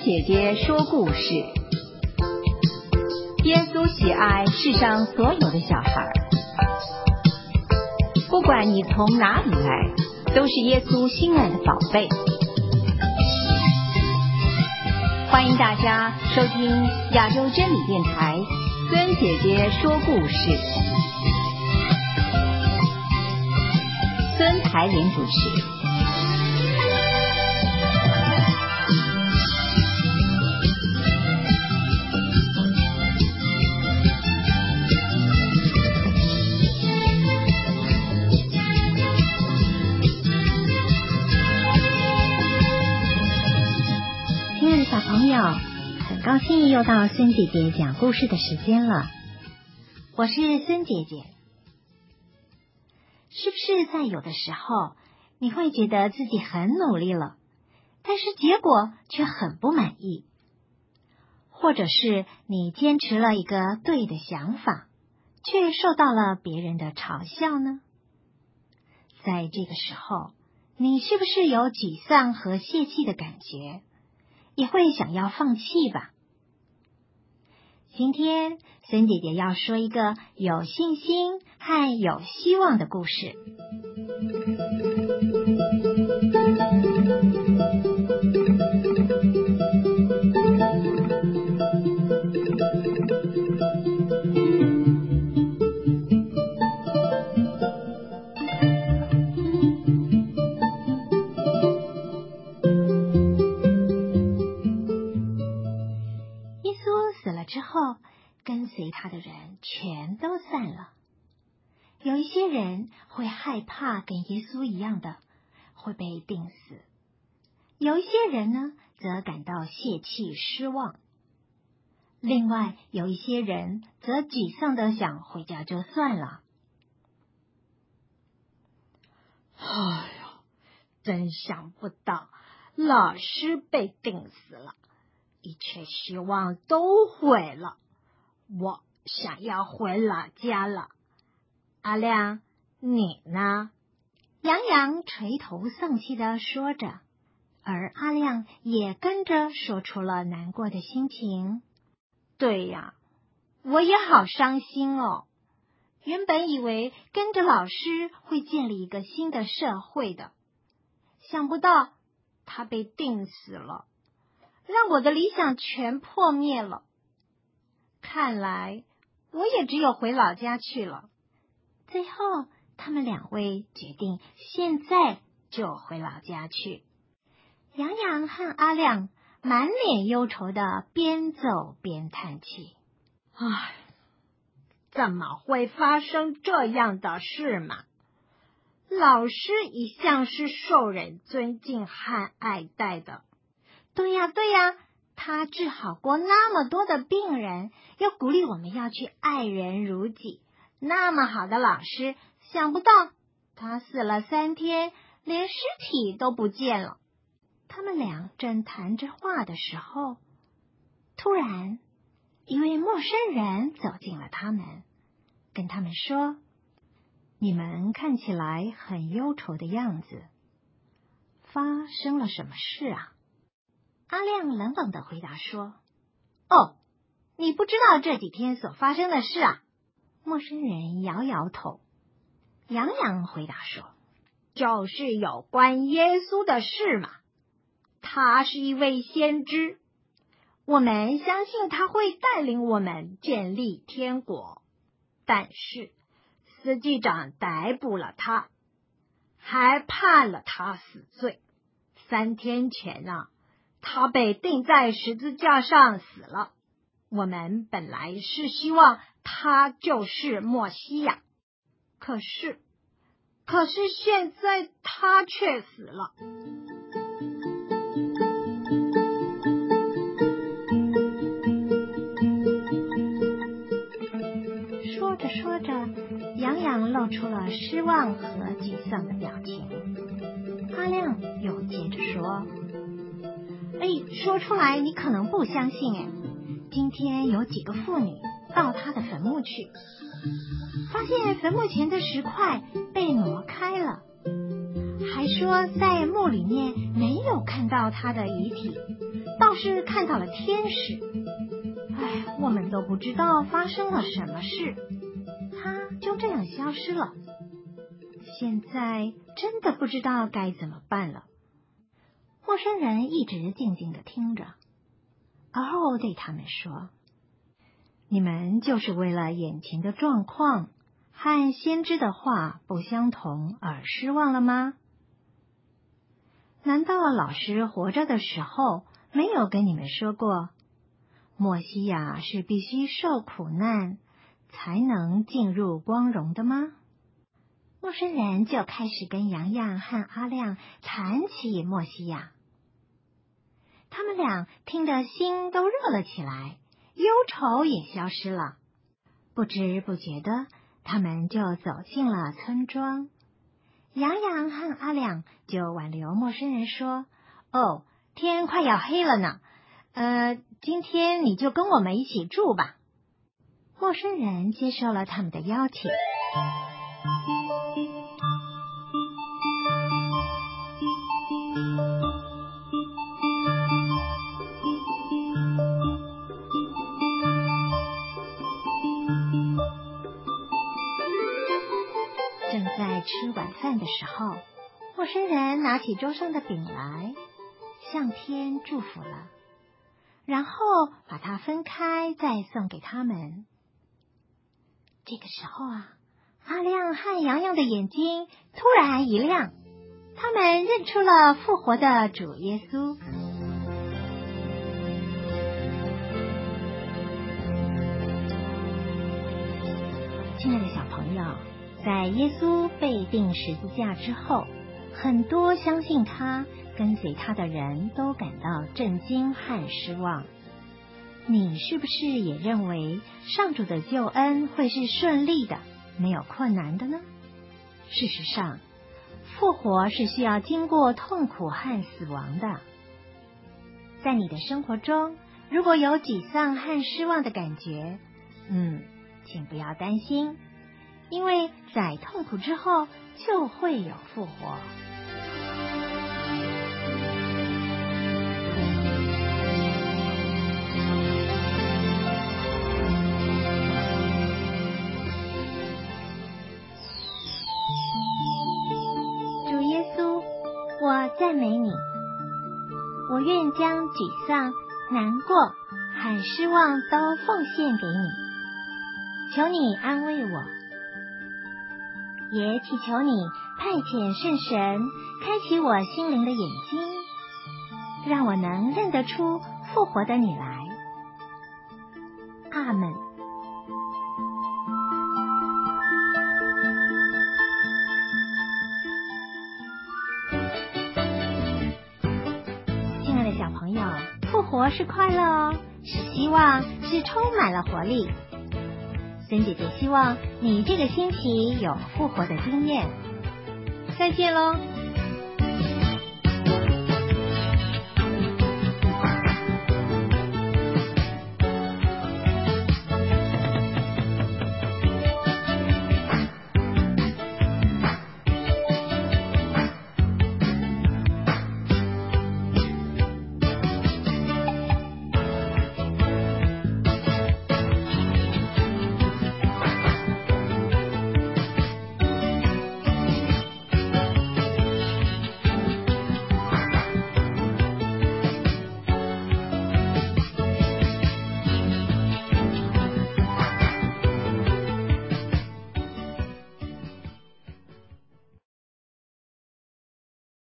姐姐说故事。耶稣喜爱世上所有的小孩，不管你从哪里来，都是耶稣心爱的宝贝。欢迎大家收听亚洲真理电台孙姐姐说故事，孙台莲主持。 小朋友，很高兴又到孙姐姐讲故事的时间了。我是孙姐姐。是不是在有的时候，你会觉得自己很努力了，但是结果却很不满意？或者是你坚持了一个对的想法，却受到了别人的嘲笑呢？在这个时候，你是不是有沮丧和泄气的感觉？也会想要放弃吧？今天孙姐姐要说一个有信心和有希望的故事。之后，跟随他的人全都散了。有一些人会害怕跟耶稣一样的会被钉死，有一些人呢，则感到泄气失望。另外有一些人则沮丧的想回家就算了。 哎呀，真想不到老师被钉死了，一切希望都毁了，我想要回老家了。阿亮，你呢？ 杨洋垂头丧气地说着，而阿亮也跟着说出了难过的心情。 对呀，我也好伤心哦。原本以为跟着老师会建立一个新的社会的，想不到他被钉死了，让我的理想全破灭了。看来我也只有回老家去了。 最后他们两位决定现在就回老家去。杨洋和阿亮满脸忧愁的边走边叹气。 唉，怎么会发生这样的事嘛？老师一向是受人尊敬和爱戴的。 对呀，他治好过那么多的病人，又鼓励我们要去爱人如己。 那么好的老师，想不到他死了3天，连尸体都不见了。 他们俩正谈着话的时候，突然一位陌生人走进了他们，跟他们说：你们看起来很忧愁的样子，发生了什么事啊？阿亮冷冷的回答说： 哦，你不知道这几天所发生的事啊？ 陌生人摇摇头。杨洋回答说： 就是有关耶稣的事嘛。他是一位先知，我们相信他会带领我们建立天国。但是司祭长逮捕了他，还判了他死罪。3天前啊，他被钉在十字架上死了。我们本来是希望他就是默西亚，可是现在他却死了。 说着，杨洋露出了失望和沮丧的表情。阿亮又接着说：说出来你可能不相信今天有几个妇女到他的坟墓去，发现坟墓前的石块被挪开了，还说在墓里面没有看到他的遗体， 倒是看到了天使。我们都不知道发生了什么事，他就这样消失了。现在真的不知道该怎么办了。 陌生人一直静静地听着，而后对他们说：“你们就是为了眼前的状况和先知的话不相同而失望了吗？难道老师活着的时候没有跟你们说过，默西亚是必须受苦难才能进入光荣的吗？”陌生人就开始跟洋洋和阿亮谈起默西亚，他们俩听得心都热了起来，忧愁也消失了。不知不觉的，他们就走进了村庄。洋洋和阿亮就挽留陌生人说：“哦，天快要黑了呢，今天你就跟我们一起住吧。”陌生人接受了他们的邀请。正在吃晚饭的时候，陌生人拿起桌上的饼来，向天祝福了，然后把它分开，再送给他们。这个时候阿亮和洋洋的眼睛突然一亮，他们认出了复活的主耶稣。亲爱的小朋友，在耶稣被钉十字架之后，很多相信他、跟随他的人都感到震惊和失望。你是不是也认为上主的救恩会是顺利的，没有困难的呢？事实上，复活是需要经过痛苦和死亡的。在你的生活中，如果有沮丧和失望的感觉，请不要担心，因为在痛苦之后就会有复活。主耶稣，我赞美你，我愿将沮丧、难过和失望都奉献给你，求你安慰我，也祈求你派遣圣神开启我心灵的眼睛，让我能认得出复活的你来。阿们。亲爱的小朋友，复活是快乐哦，是希望，是充满了活力。森姐姐希望你这个星期有复活的经验。再见喽。